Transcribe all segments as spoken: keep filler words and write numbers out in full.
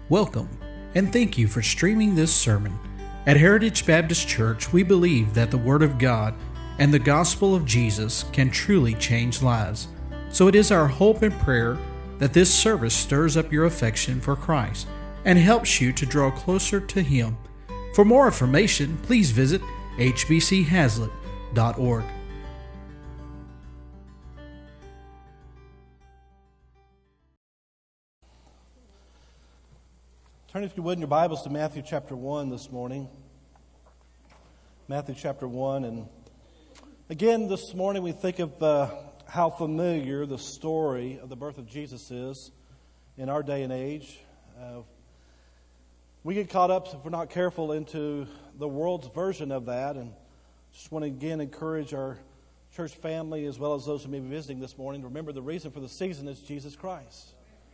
Welcome, and thank you for streaming this sermon. At Heritage Baptist Church, we believe that the Word of God and the gospel of Jesus can truly change lives. So it is our hope and prayer that this service stirs up your affection for Christ and helps you to draw closer to Him. For more information, please visit h b c haslet dot org. Turn, if you would, in your Bibles to Matthew chapter one this morning. Matthew chapter one. And again, this morning we think of uh, how familiar the story of the birth of Jesus is in our day and age. Uh, we get caught up, if we're not careful, into the world's version of that. And just want to again encourage our church family as well as those who may be visiting this morning to remember the reason for the season is Jesus Christ.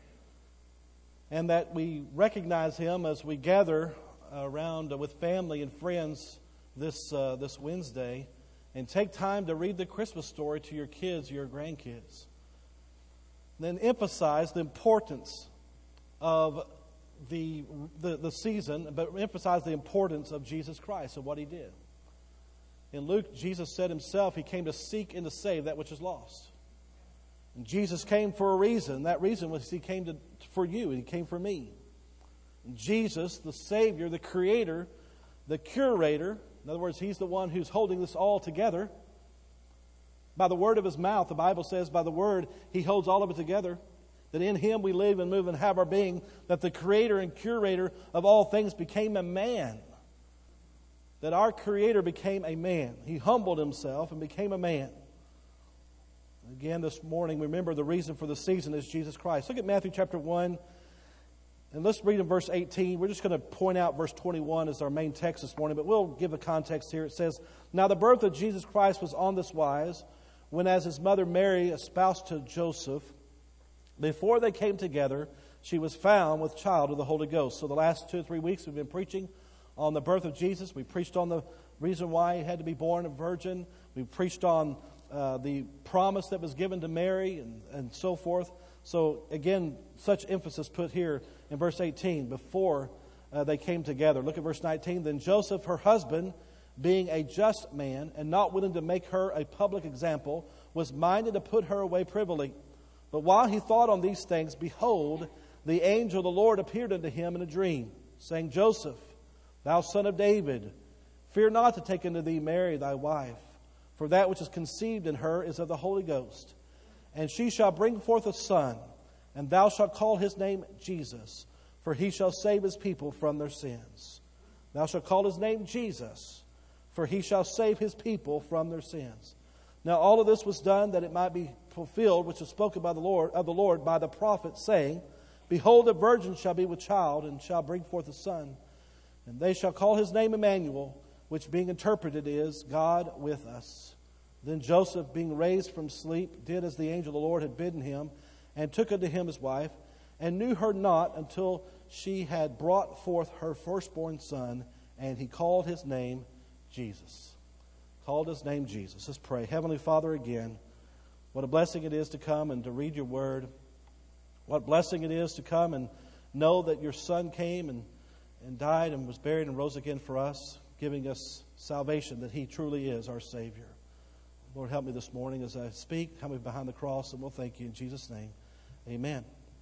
And that we recognize Him as we gather around with family and friends this uh, this Wednesday, and take time to read the Christmas story to your kids, your grandkids. Then emphasize the importance of the, the the season, but emphasize the importance of Jesus Christ and what He did. In Luke, Jesus said Himself, He came to seek and to save that which is lost. And Jesus came for a reason. That reason was He came to, for you, and He came for me. And Jesus, the Savior, the Creator, the Curator, in other words, He's the one who's holding this all together. By the word of His mouth, the Bible says, by the word, He holds all of it together. That in Him we live and move and have our being. That the Creator and Curator of all things became a man. That our Creator became a man. He humbled Himself and became a man. Again, this morning, remember the reason for the season is Jesus Christ. Look at Matthew chapter one, and let's read in verse eighteen. We're just going to point out verse twenty-one as our main text this morning, but we'll give a context here. It says, "Now the birth of Jesus Christ was on this wise, when as His mother Mary espoused to Joseph, before they came together, she was found with child of the Holy Ghost." So the last two or three weeks we've been preaching on the birth of Jesus. We preached on the reason why He had to be born a virgin. We preached on Uh, the promise that was given to Mary and, and so forth. So again, such emphasis put here in verse eighteen, before uh, they came together. Look at verse nineteen. "Then Joseph, her husband, being a just man and not willing to make her a public example, was minded to put her away privily. But while he thought on these things, behold, the angel of the Lord appeared unto him in a dream, saying, Joseph, thou son of David, fear not to take unto thee Mary thy wife, for that which is conceived in her is of the Holy Ghost. And she shall bring forth a son, and thou shalt call his name Jesus, for he shall save his people from their sins. Thou shalt call his name Jesus, for he shall save his people from their sins. Now all of this was done that it might be fulfilled, which is spoken by the Lord of the Lord by the prophet, saying, Behold, a virgin shall be with child, and shall bring forth a son, and they shall call his name Emmanuel, which being interpreted is, God with us. Then Joseph, being raised from sleep, did as the angel of the Lord had bidden him, and took unto him his wife, and knew her not until she had brought forth her firstborn son, and he called his name Jesus." Called his name Jesus. Let's pray. Heavenly Father, again, what a blessing it is to come and to read your word. What a blessing it is to come and know that your Son came and, and died and was buried and rose again for us, giving us salvation, that He truly is our Savior. Lord, help me this morning as I speak. Help me behind the cross, and we'll thank you in Jesus' name. Amen.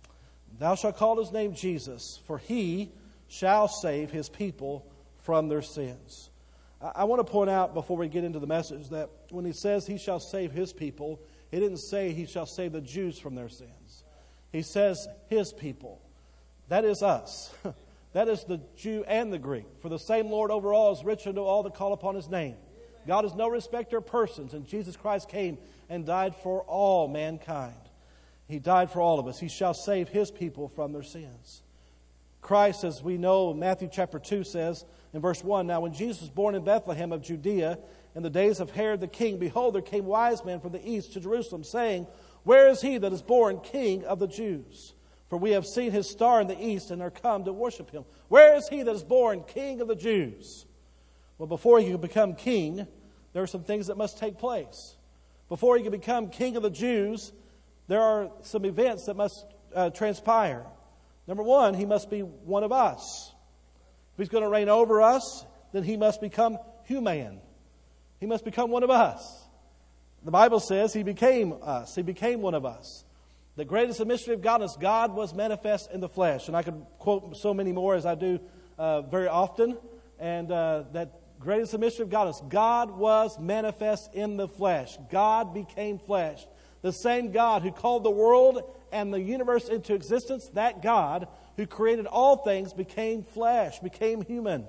"Thou shalt call his name Jesus, for he shall save his people from their sins." I, I want to point out before we get into the message that when he says he shall save his people, he didn't say he shall save the Jews from their sins. He says his people. That is us. That is the Jew and the Greek. For the same Lord over all is rich unto all that call upon His name. God is no respecter of persons, and Jesus Christ came and died for all mankind. He died for all of us. He shall save His people from their sins. Christ, as we know, Matthew chapter two says in verse one, "Now when Jesus was born in Bethlehem of Judea, in the days of Herod the king, behold, there came wise men from the east to Jerusalem, saying, Where is he that is born King of the Jews? For we have seen his star in the east and are come to worship him." Where is he that is born King of the Jews? Well, before he could become king, there are some things that must take place. Before he could become King of the Jews, there are some events that must uh, transpire. Number one, he must be one of us. If he's going to reign over us, then he must become human. He must become one of us. The Bible says he became us. He became one of us. The greatest mystery of godliness, God was manifest in the flesh. And I could quote so many more as I do uh, very often. And uh, that greatest mystery of godliness, God was manifest in the flesh. God became flesh. The same God who called the world and the universe into existence, that God who created all things became flesh, became human.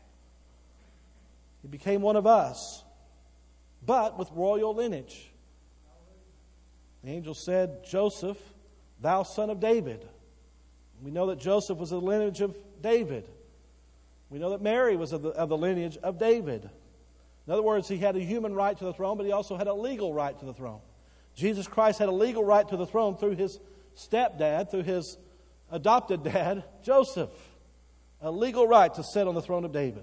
He became one of us, but with royal lineage. The angel said, Joseph, thou son of David. We know that Joseph was of the lineage of David. We know that Mary was of the, of the lineage of David. In other words, he had a human right to the throne, but he also had a legal right to the throne. Jesus Christ had a legal right to the throne through his stepdad, through his adopted dad, Joseph. A legal right to sit on the throne of David.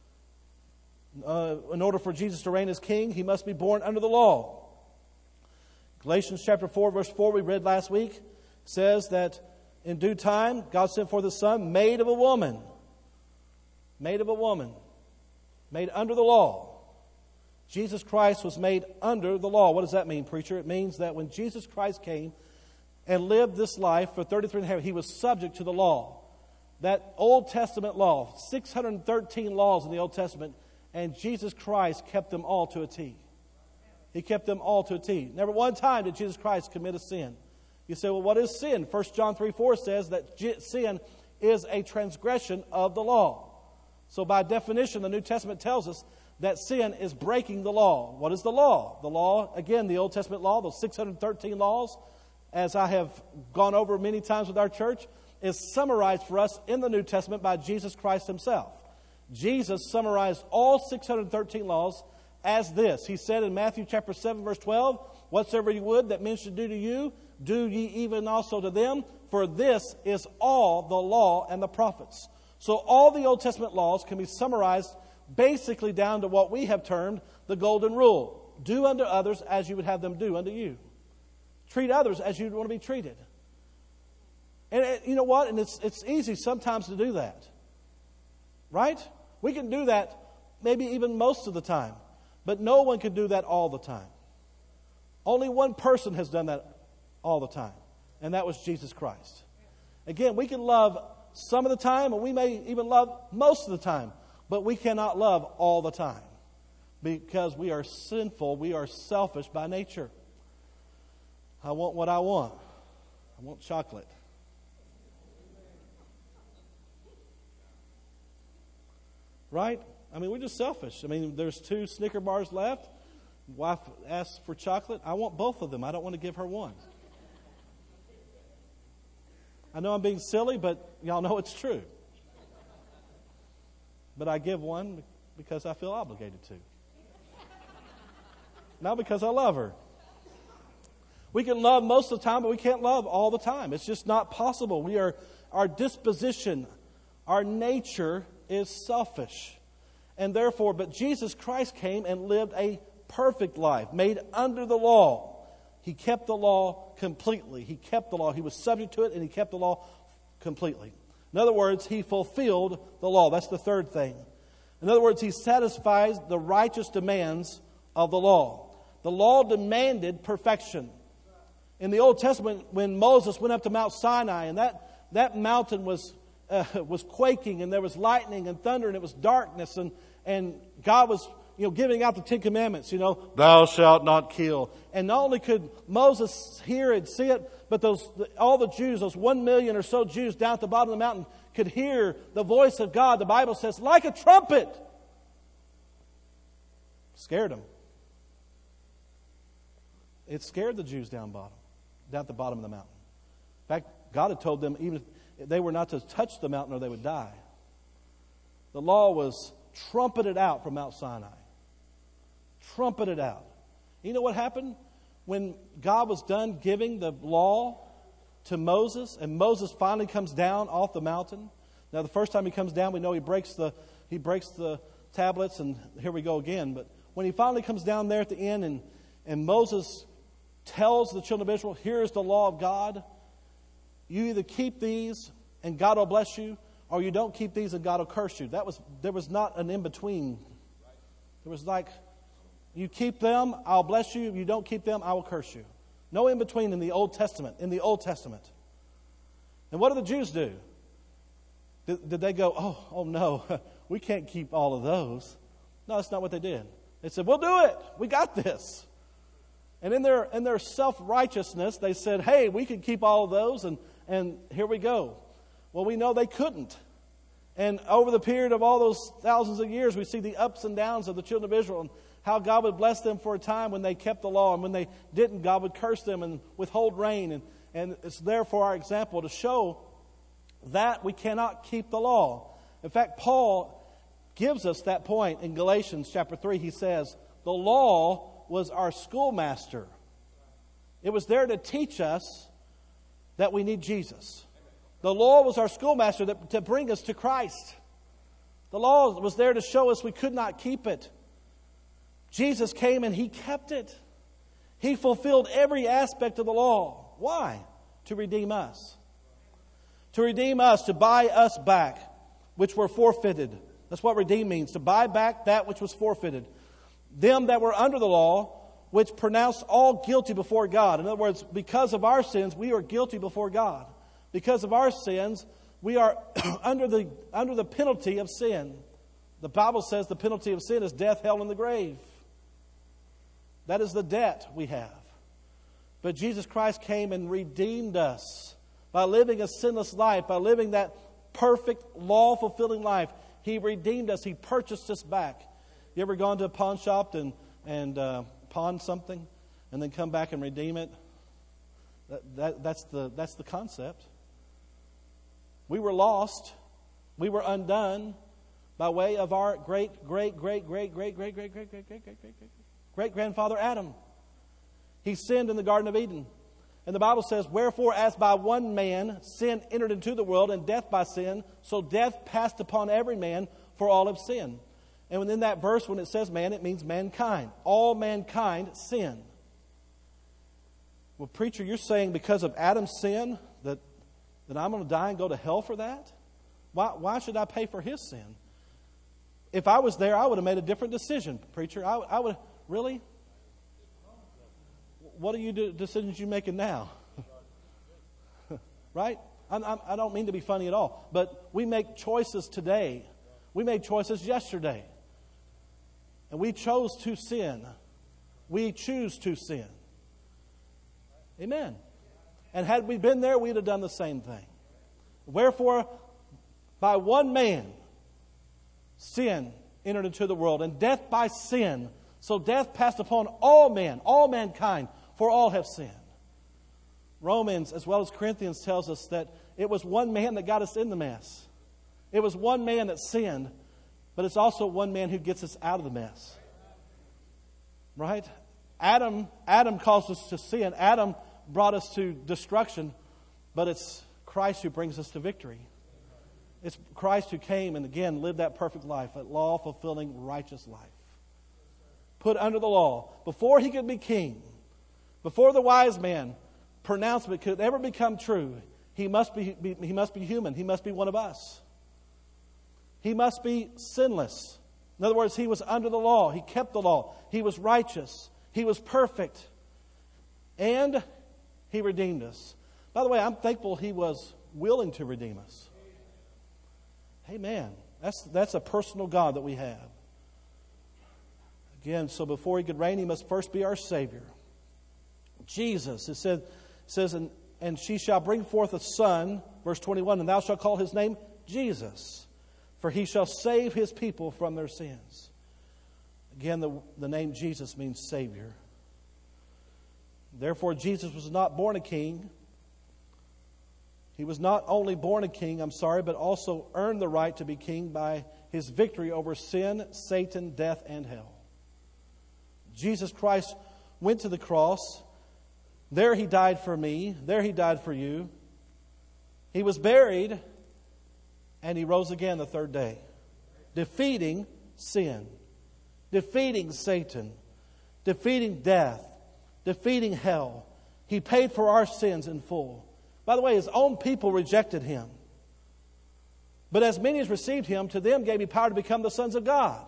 Uh, in order for Jesus to reign as king, he must be born under the law. Galatians chapter four, verse four, we read last week, says that in due time, God sent forth His Son, made of a woman. Made of a woman. Made under the law. Jesus Christ was made under the law. What does that mean, preacher? It means that when Jesus Christ came and lived this life for thirty-three and a half, He was subject to the law. That Old Testament law, six hundred thirteen laws in the Old Testament, and Jesus Christ kept them all to a T. He kept them all to a T. Never one time did Jesus Christ commit a sin. You say, well, what is sin? First John three four says that sin is a transgression of the law. So by definition, the New Testament tells us that sin is breaking the law. What is the law? The law, again, the Old Testament law, those six hundred thirteen laws, as I have gone over many times with our church, is summarized for us in the New Testament by Jesus Christ Himself. Jesus summarized all six hundred thirteen laws as this. He said in Matthew chapter seven, verse twelve, whatsoever you would that men should do to you, do ye even also to them, for this is all the law and the prophets. So all the Old Testament laws can be summarized basically down to what we have termed the golden rule. Do unto others as you would have them do unto you. Treat others as you'd want to be treated. And it, you know what? And it's it's easy sometimes to do that. Right? We can do that maybe even most of the time. But no one can do that all the time. Only one person has done that all the time. And that was Jesus Christ. Again, we can love some of the time, and we may even love most of the time. But we cannot love all the time. Because we are sinful. We are selfish by nature. I want what I want. I want chocolate. Right? I mean, we're just selfish. I mean, there's two Snicker bars left. Wife asks for chocolate. I want both of them. I don't want to give her one. I know I'm being silly, but y'all know it's true. But I give one because I feel obligated to. Not because I love her. We can love most of the time, but we can't love all the time. It's just not possible. We are, our disposition, our nature is selfish. And therefore, but Jesus Christ came and lived a perfect life, made under the law. He kept the law completely. He kept the law. He was subject to it, and He kept the law completely. In other words, He fulfilled the law. That's the third thing. In other words, He satisfies the righteous demands of the law. The law demanded perfection. In the Old Testament, when Moses went up to Mount Sinai, and that, that mountain was uh, was quaking, and there was lightning and thunder, and it was darkness, and, and God was you know, giving out the Ten Commandments, you know, thou shalt not kill. And not only could Moses hear and see it, but those all the Jews, those one million or so Jews down at the bottom of the mountain could hear the voice of God. The Bible says, like a trumpet. Scared them. It scared the Jews down bottom, down at the bottom of the mountain. In fact, God had told them even if they were not to touch the mountain or they would die. The law was trumpeted out from Mount Sinai. Trumpeted out. You know what happened? When God was done giving the law to Moses, and Moses finally comes down off the mountain. Now, the first time he comes down, we know he breaks the he breaks the tablets, and here we go again. But when he finally comes down there at the end, and, and Moses tells the children of Israel, here's the law of God. You either keep these and God will bless you, or you don't keep these and God will curse you. That was there was not an in-between. There was like, you keep them, I'll bless you. If you don't keep them, I will curse you. No in-between in the Old Testament. In the Old Testament. And what did the Jews do? Did, did they go, oh, oh no, we can't keep all of those? No, that's not what they did. They said, we'll do it. We got this. And in their in their self-righteousness, they said, hey, we could keep all of those, and, and here we go. Well, we know they couldn't. And over the period of all those thousands of years, we see the ups and downs of the children of Israel and how God would bless them for a time when they kept the law, and when they didn't, God would curse them and withhold rain. And, and it's there for our example to show that we cannot keep the law. In fact, Paul gives us that point in Galatians chapter three. He says, the law was our schoolmaster. It was there to teach us that we need Jesus. The law was our schoolmaster that, to bring us to Christ. The law was there to show us we could not keep it. Jesus came and He kept it. He fulfilled every aspect of the law. Why? To redeem us. To redeem us, to buy us back, which were forfeited. That's what redeem means, to buy back that which was forfeited. Them that were under the law, which pronounced all guilty before God. In other words, because of our sins, we are guilty before God. Because of our sins, we are under the under the penalty of sin. The Bible says the penalty of sin is death, hell, and the grave. That is the debt we have. But Jesus Christ came and redeemed us by living a sinless life, by living that perfect, law-fulfilling life. He redeemed us. He purchased us back. You ever gone to a pawn shop and, and uh, pawn something and then come back and redeem it? That, that, that's the, that's the concept. We were lost. We were undone by way of our great, great, great, great, great, great, great, great, great, great, great, great, great, great grandfather Adam. He sinned in the Garden of Eden. And the Bible says, wherefore as by one man sin entered into the world, and death by sin, so death passed upon every man, for all have sinned. And within that verse, when it says man, it means mankind. All mankind sin. Well, preacher, you're saying because of Adam's sin that, that I'm going to die and go to hell for that? Why, why should I pay for his sin? If I was there, I would have made a different decision, preacher. I, I would, really? What are you do, decisions you making now? Right? I'm, I'm, I don't mean to be funny at all, but we make choices today. We made choices yesterday. And we chose to sin. We choose to sin. Amen. And had we been there, we'd have done the same thing. Wherefore, by one man, sin entered into the world, and death by sin. So death passed upon all men, all mankind, for all have sinned. Romans, as well as Corinthians, tells us that it was one man that got us in the mess. It was one man that sinned, but it's also one man who gets us out of the mess. Right? Adam, Adam caused us to sin. Adam brought us to destruction, but it's Christ who brings us to victory. It's Christ who came and again lived that perfect life, that law-fulfilling, righteous life. Put under the law. Before he could be king, before the wise man pronouncement could ever become true, he must be, be he must be human. He must be one of us. He must be sinless. In other words, he was under the law. He kept the law. He was righteous. He was perfect. And he redeemed us. By the way, I'm thankful he was willing to redeem us. Amen. That's, that's a personal God that we have. Again, so before he could reign, he must first be our Savior. Jesus, it said, says, and, and she shall bring forth a son, verse twenty-one, and thou shalt call his name Jesus, for he shall save his people from their sins. Again, the, the name Jesus means Savior. Therefore, Jesus was not born a king. He was not only born a king, I'm sorry, but also earned the right to be king by his victory over sin, Satan, death, and hell. Jesus Christ went to the cross. There he died for me. There he died for you. He was buried, and he rose again the third day, defeating sin, defeating Satan, defeating death, defeating hell. He paid for our sins in full. By the way, his own people rejected him. But as many as received him, to them gave he power to become the sons of God.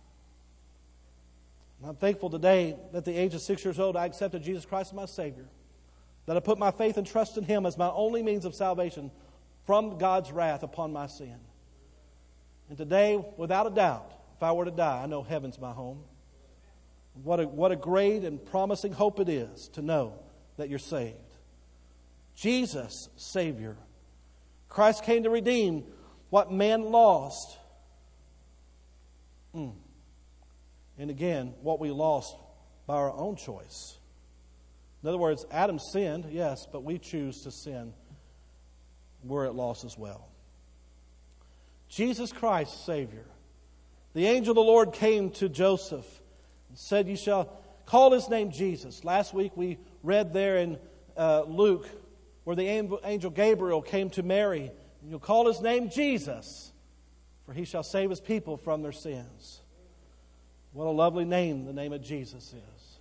And I'm thankful today that at the age of six years old, I accepted Jesus Christ as my Savior. That I put my faith and trust in him as my only means of salvation from God's wrath upon my sin. And today, without a doubt, if I were to die, I know heaven's my home. What a, what a great and promising hope it is to know that you're saved. Jesus, Savior. Christ came to redeem what man lost. Mm. And again, what we lost by our own choice. In other words, Adam sinned, yes, but we choose to sin. We're at loss as well. Jesus Christ, Savior. The angel of the Lord came to Joseph and said, "You shall call his name Jesus." Last week we read there in uh, Luke where the angel Gabriel came to Mary. "You'll call his name Jesus, for he shall save his people from their sins." What a lovely name the name of Jesus is.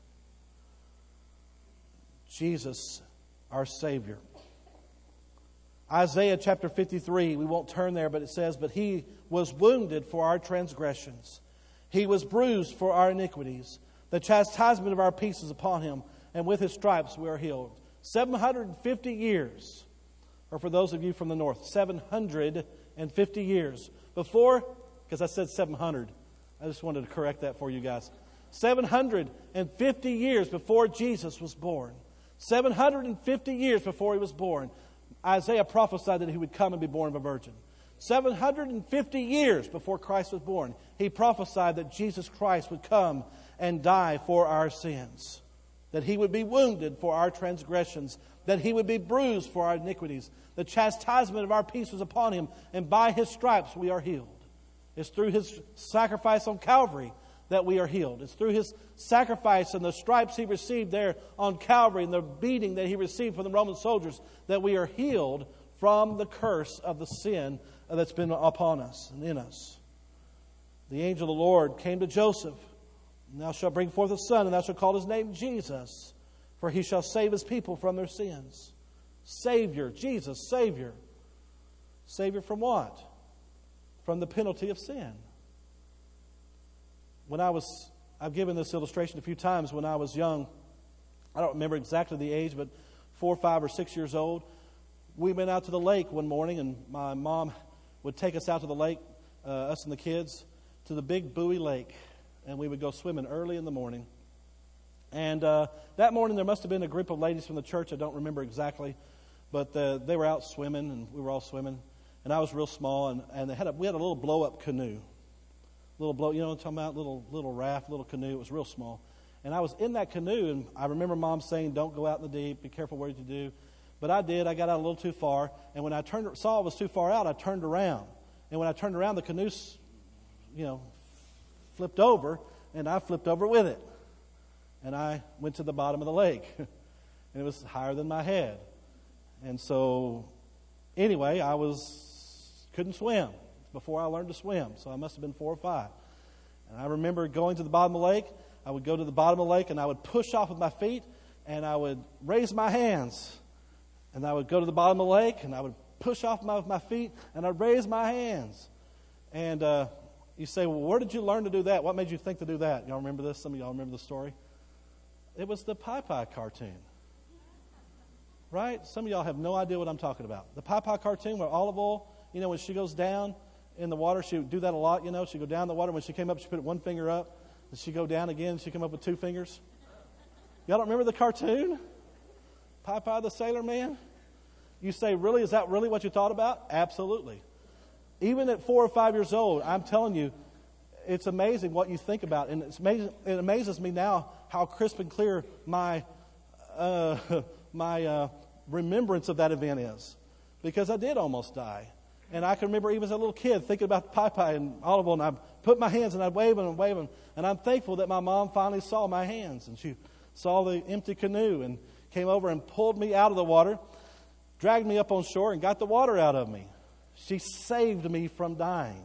Jesus, our Savior. Isaiah chapter fifty-three, we won't turn there, but it says, "But he was wounded for our transgressions. He was bruised for our iniquities. The chastisement of our peace is upon him, and with his stripes we are healed." seven hundred fifty years, or for those of you from the north, seven hundred fifty years before, because I said seven hundred. I just wanted to correct that for you guys. seven hundred fifty years before Jesus was born. seven hundred fifty years before he was born, Isaiah prophesied that he would come and be born of a virgin. seven hundred fifty years before Christ was born, he prophesied that Jesus Christ would come and die for our sins. That he would be wounded for our transgressions. That he would be bruised for our iniquities. The chastisement of our peace was upon him, and by his stripes we are healed. It's through his sacrifice on Calvary that we are healed. It's through his sacrifice and the stripes he received there on Calvary and the beating that he received from the Roman soldiers that we are healed from the curse of the sin that's been upon us and in us. The angel of the Lord came to Joseph. "Thou shalt bring forth a son, and thou shalt call his name Jesus, for he shall save his people from their sins." Savior, Jesus, Savior. Savior from what? From the penalty of sin. When I was, I've given this illustration a few times, when I was young, I don't remember exactly the age, but four, five, or six years old, we went out to the lake one morning, and my mom would take us out to the lake, uh, us and the kids, to the Big Bowie Lake. And we would go swimming early in the morning. And uh, that morning there must have been a group of ladies from the church. I don't remember exactly. But uh, they were out swimming, and we were all swimming. And I was real small, and, and they had a, we had a little blow-up canoe. Little blow, you know what I'm talking about? Little, little raft, little canoe. It was real small. And I was in that canoe, and I remember Mom saying, "Don't go out in the deep. Be careful what you do." But I did. I got out a little too far. And when I turned, saw it was too far out, I turned around. And when I turned around, the canoe, you know, flipped over, and I flipped over with it. And I went to the bottom of the lake. And it was higher than my head. And so, anyway, I was couldn't swim before I learned to swim. So I must have been four or five. And I remember going to the bottom of the lake. I would go to the bottom of the lake, and I would push off with my feet, and I would raise my hands. And I would go to the bottom of the lake, and I would push off my, with my feet, and I'd raise my hands. And uh, you say, "Well, where did you learn to do that? What made you think to do that?" Y'all remember this? Some of y'all remember the story? It was the Popeye cartoon. Right? Some of y'all have no idea what I'm talking about. The Popeye cartoon where Olive Oyl, you know, when she goes down in the water, she would do that a lot, you know. She'd go down in the water. When she came up, she put one finger up. And she'd go down again, and she'd come up with two fingers. Y'all don't remember the cartoon? Popeye the Sailor Man? You say, really? Is that really what you thought about? Absolutely. Even at four or five years old, I'm telling you, it's amazing what you think about. And it's amazing, it amazes me now how crisp and clear my uh, my uh, remembrance of that event is. Because I did almost die. And I can remember even as a little kid thinking about Popeye and Olive Oyl, and I'd put my hands and I'd wave them and wave them. And I'm thankful that my mom finally saw my hands. And she saw the empty canoe and came over and pulled me out of the water, dragged me up on shore, and got the water out of me. She saved me from dying.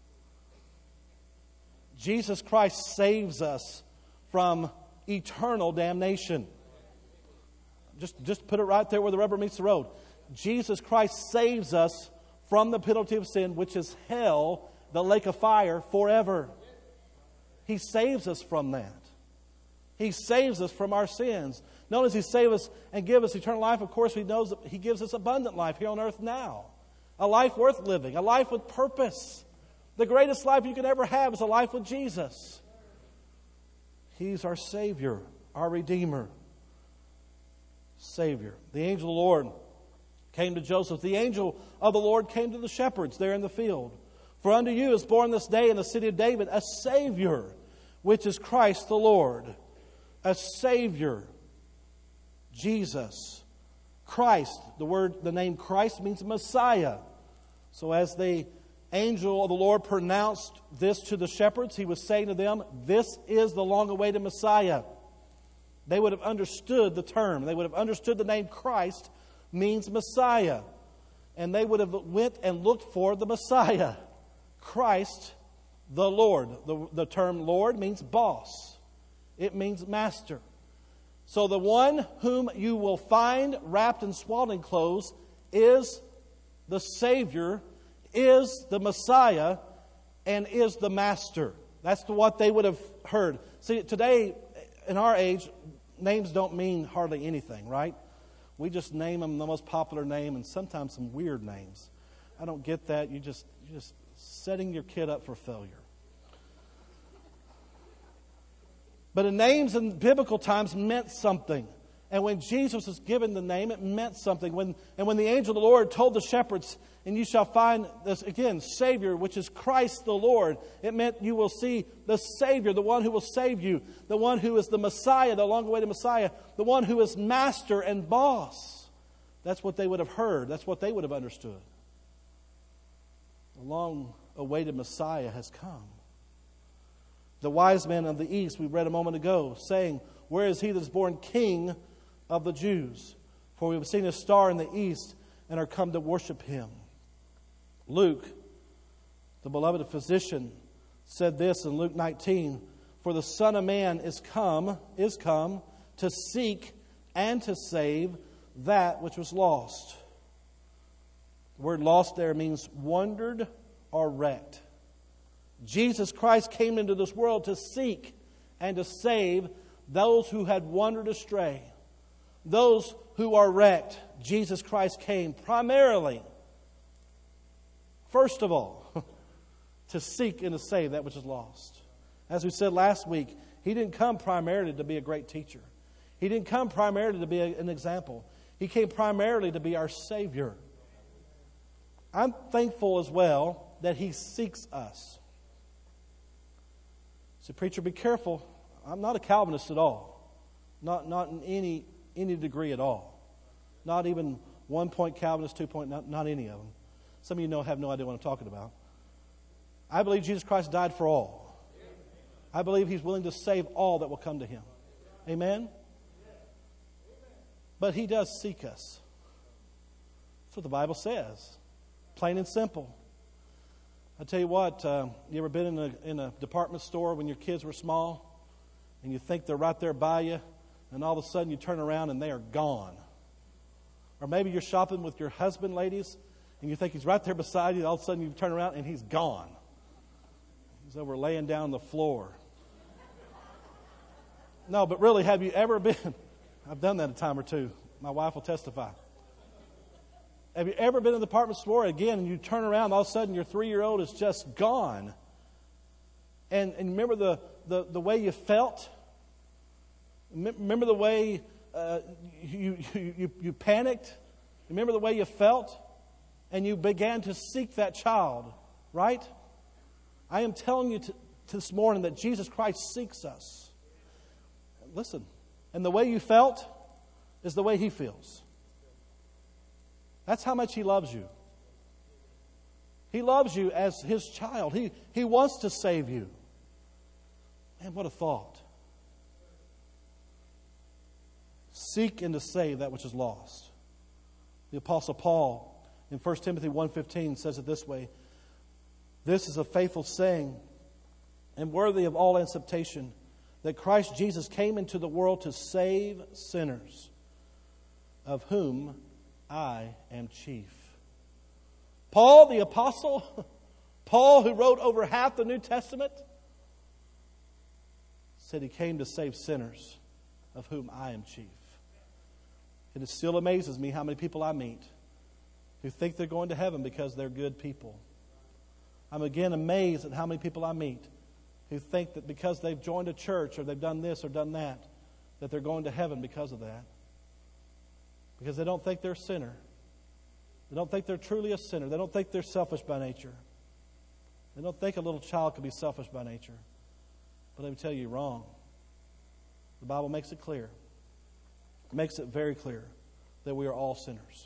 Jesus Christ saves us from eternal damnation. Just, just put it right there where the rubber meets the road. Jesus Christ saves us from the penalty of sin, which is hell, the lake of fire, forever. He saves us from that. He saves us from our sins. Not only does He save us and give us eternal life, of course, He knows that He gives us abundant life here on earth now. A life worth living, a life with purpose. The greatest life you can ever have is a life with Jesus. He's our Savior, our Redeemer. Savior. The angel of the Lord came to Joseph. The angel of the Lord came to the shepherds there in the field. For unto you is born this day in the city of David a Savior, which is Christ the Lord. A Savior. Jesus. Christ. The word, the name Christ means Messiah. So as the angel of the Lord pronounced this to the shepherds, he was saying to them, this is the long-awaited Messiah. They would have understood the term. They would have understood the name Christ means Messiah. And they would have went and looked for the Messiah. Christ the Lord. The, the term Lord means boss. It means master. So the one whom you will find wrapped in swaddling clothes is the Savior, is the Messiah, and is the Master. That's what they would have heard. See, today, in our age, names don't mean hardly anything, right? We just name them the most popular name and sometimes some weird names. I don't get that. You just, you're just setting your kid up for failure. But the names in biblical times meant something. And when Jesus was given the name, it meant something. When, and when the angel of the Lord told the shepherds, and you shall find this, again, Savior, which is Christ the Lord, it meant you will see the Savior, the one who will save you, the one who is the Messiah, the long-awaited Messiah, the one who is master and boss. That's what they would have heard. That's what they would have understood. The long-awaited Messiah has come. The wise men of the east, we read a moment ago, saying, where is he that is born King of the Jews? For we have seen his star in the east and are come to worship him. Luke, the beloved physician, said this in Luke nineteen, for the Son of Man is come, is come to seek and to save that which was lost. The word lost there means wandered or wrecked. Jesus Christ came into this world to seek and to save those who had wandered astray. Those who are wrecked. Jesus Christ came primarily, first of all, to seek and to save that which is lost. As we said last week, He didn't come primarily to be a great teacher. He didn't come primarily to be a, an example. He came primarily to be our Savior. I'm thankful as well that He seeks us. So, preacher, be careful. I'm not a Calvinist at all. Not, not in any, any degree at all. Not even one point Calvinist, two point, not, not any of them. Some of you know have no idea what I'm talking about. I believe Jesus Christ died for all. I believe He's willing to save all that will come to Him. Amen? But He does seek us. That's what the Bible says. Plain and simple. I tell you what, uh, you ever been in a, in a department store when your kids were small and you think they're right there by you and all of a sudden you turn around and they are gone? Or maybe you're shopping with your husband, ladies, and you think he's right there beside you, and all of a sudden you turn around and he's gone. He's over laying down on the floor. No, but really, have you ever been, I've done that a time or two. My wife will testify. Have you ever been in the department store again and you turn around, all of a sudden your three-year-old is just gone? And, and remember the, the, the way you felt? Remember the way uh, you, you, you, you panicked? Remember the way you felt? And you began to seek that child, right? I am telling you to, to this morning that Jesus Christ seeks us. Listen, and the way you felt is the way He feels. That's how much He loves you. He loves you as His child. He, he wants to save you. Man, what a thought. Seek and to save that which is lost. The Apostle Paul in First Timothy one fifteen says it this way. This is a faithful saying and worthy of all acceptation, that Christ Jesus came into the world to save sinners, of whom I am chief. Paul, the apostle, Paul, who wrote over half the New Testament, said he came to save sinners, of whom I am chief. And it still amazes me how many people I meet who think they're going to heaven because they're good people. I'm again amazed at how many people I meet who think that because they've joined a church or they've done this or done that, that they're going to heaven because of that. Because they don't think they're a sinner. They don't think they're truly a sinner. They don't think they're selfish by nature. They don't think a little child can be selfish by nature. But let me tell you, you're wrong. The Bible makes it clear. It makes it very clear that we are all sinners.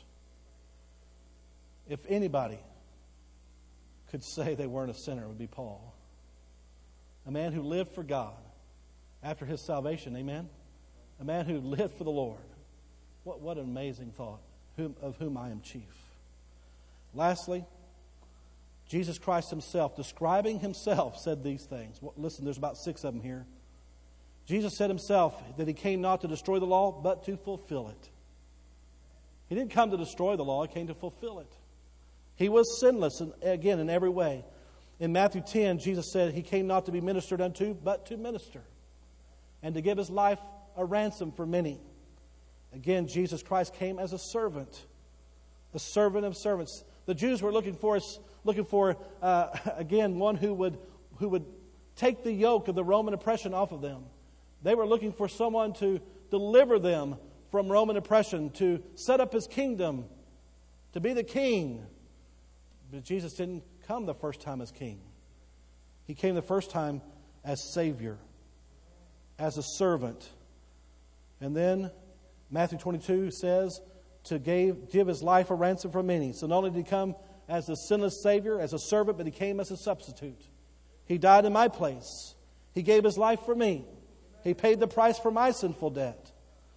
If anybody could say they weren't a sinner, it would be Paul. A man who lived for God after his salvation, amen? A man who lived for the Lord. What, what an amazing thought, whom, of whom I am chief. Lastly, Jesus Christ himself, describing himself, said these things. Well, listen, there's about six of them here. Jesus said himself that he came not to destroy the law, but to fulfill it. He didn't come to destroy the law, he came to fulfill it. He was sinless, in, again, in every way. In Matthew ten, Jesus said he came not to be ministered unto, but to minister, and to give his life a ransom for many. Again, Jesus Christ came as a servant, a servant of servants. The Jews were looking for us, looking for uh, again one who would who would take the yoke of the Roman oppression off of them. They were looking for someone to deliver them from Roman oppression, to set up his kingdom, to be the king. But Jesus didn't come the first time as king. He came the first time as Savior, as a servant. And then Matthew twenty-two says to give, give his life a ransom for many. So not only did he come as the sinless Savior, as a servant, but he came as a substitute. He died in my place. He gave his life for me. He paid the price for my sinful debt.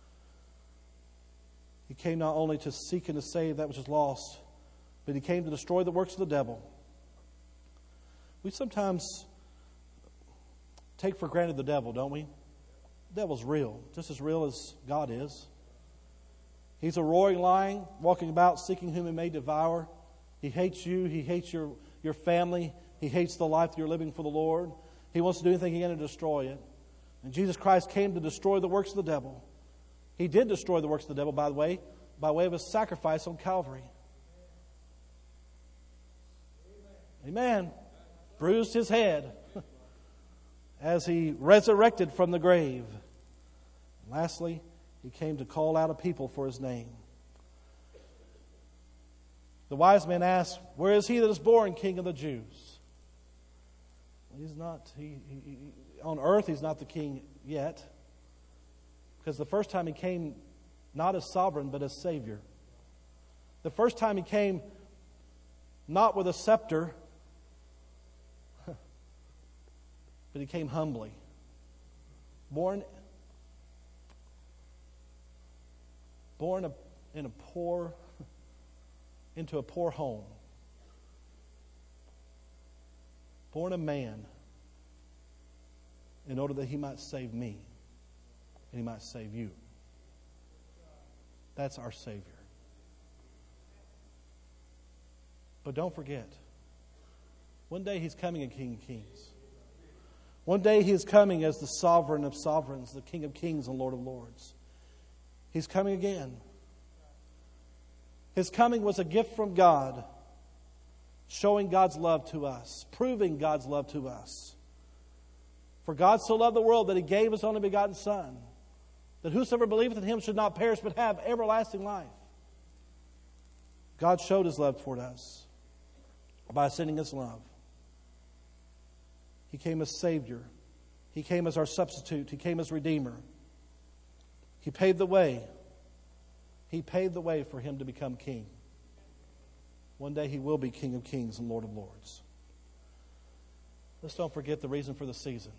He came not only to seek and to save that which is lost, but he came to destroy the works of the devil. We sometimes take for granted the devil, don't we? The devil's real, just as real as God is. He's a roaring lion, walking about, seeking whom he may devour. He hates you. He hates your, your family. He hates the life that you're living for the Lord. He wants to do anything he can to destroy it. And Jesus Christ came to destroy the works of the devil. He did destroy the works of the devil, by the way, by way of his sacrifice on Calvary. Amen. Bruised his head as he resurrected from the grave. Lastly, he came to call out a people for his name. The wise men asked, "Where is he that is born King of the Jews?" He's not, he, he, he, on earth he's not the king yet. Because the first time he came not as sovereign but as Savior. The first time he came not with a scepter, but he came humbly. Born, born a, in a poor, into a poor home. Born a man in order that he might save me and he might save you. That's our Savior. But don't forget, one day he's coming as King of Kings. One day he is coming as the sovereign of sovereigns, the King of Kings and Lord of Lords. He's coming again. His coming was a gift from God, showing God's love to us, proving God's love to us. For God so loved the world that he gave his only begotten Son, that whosoever believeth in him should not perish but have everlasting life. God showed his love toward us by sending his love. He came as Savior. He came as our substitute. He came as Redeemer. He paved the way. He paved the way for him to become King. One day he will be King of Kings and Lord of Lords. Let's don't forget the reason for the season.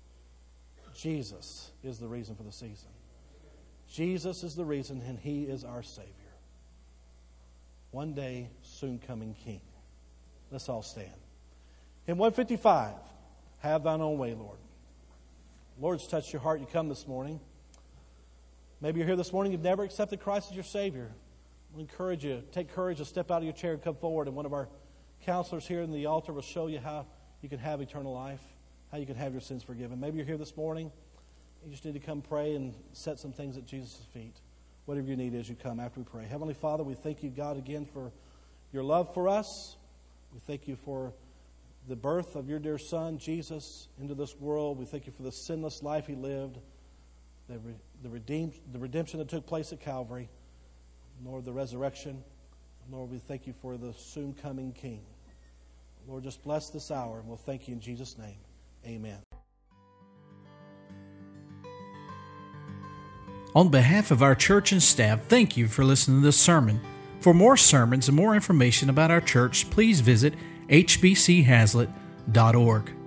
Jesus is the reason for the season. Jesus is the reason, and he is our Savior. One day, soon coming King. Let's all stand. Hymn one fifty-five, Have Thine Own Way, Lord. Lord's touched your heart. You come this morning. Maybe you're here this morning, you've never accepted Christ as your Savior. I encourage you, take courage to step out of your chair and come forward, and one of our counselors here in the altar will show you how you can have eternal life, how you can have your sins forgiven. Maybe you're here this morning. You just need to come pray and set some things at Jesus' feet. Whatever you need as you come after we pray. Heavenly Father, we thank you, God, again for your love for us. We thank you for the birth of your dear Son, Jesus, into this world. We thank you for the sinless life he lived, the, re- the, redeemed, the redemption that took place at Calvary, Lord, the resurrection. Lord, we thank you for the soon coming King. Lord, just bless this hour, and we'll thank you in Jesus' name. Amen. On behalf of our church and staff, thank you for listening to this sermon. For more sermons and more information about our church, please visit h b c haslet dot org.